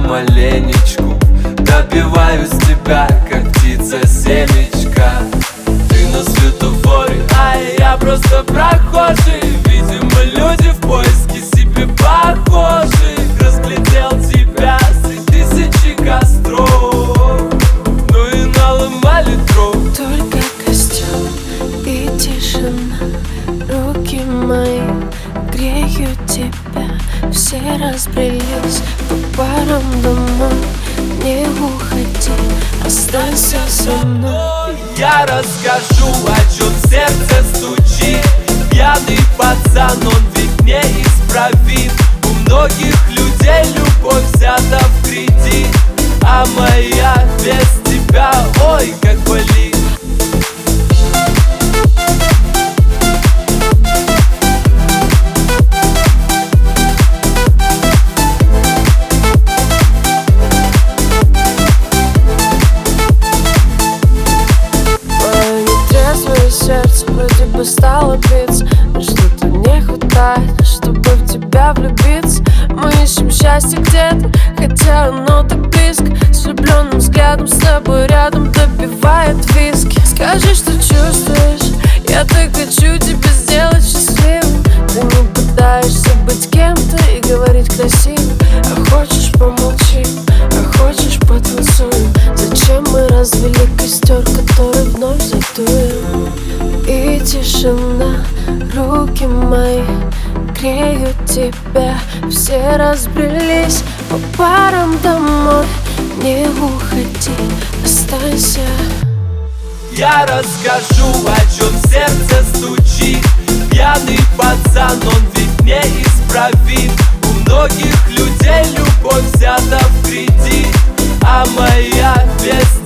помаленечку добиваюсь тебя, как птица семечка. Ты на светофоре, а я просто прохожий. Видимо, люди в поиске себе похожих. Разглядел тебя среди тысячи костров, ну и наломали дров. Только костер и тишина, руки мои греют тебя. Все разбрелись по парам домой. Не уходи, останься со мной. Я расскажу, о чем сердце стучит. Пьяный пацан, он ведь неисправим. У многих людей любовь взята в кредит, а моя без тебя, ой, как болит. Сердце вроде бы стало биться, но что-то не хватает, чтобы в тебя влюбиться. Мы ищем счастье где-то, хотя оно так близко. С влюбленным взглядом с тобой рядом допивает виски. Скажи, что чувствуешь, я так хочу тебя сделать счастливым. Ты не пытаешься быть кем-то и говорить красиво. А хочешь помолчи, а хочешь потанцуем. Зачем мы развели костер, который вновь задуем? И тишина, руки мои греют тебя. Все разбрелись по парам домой. Не уходи, останься. Я расскажу, о чем сердце стучит. Пьяный пацан, он ведь неисправим. У многих людей любовь взята в кредит, а моя без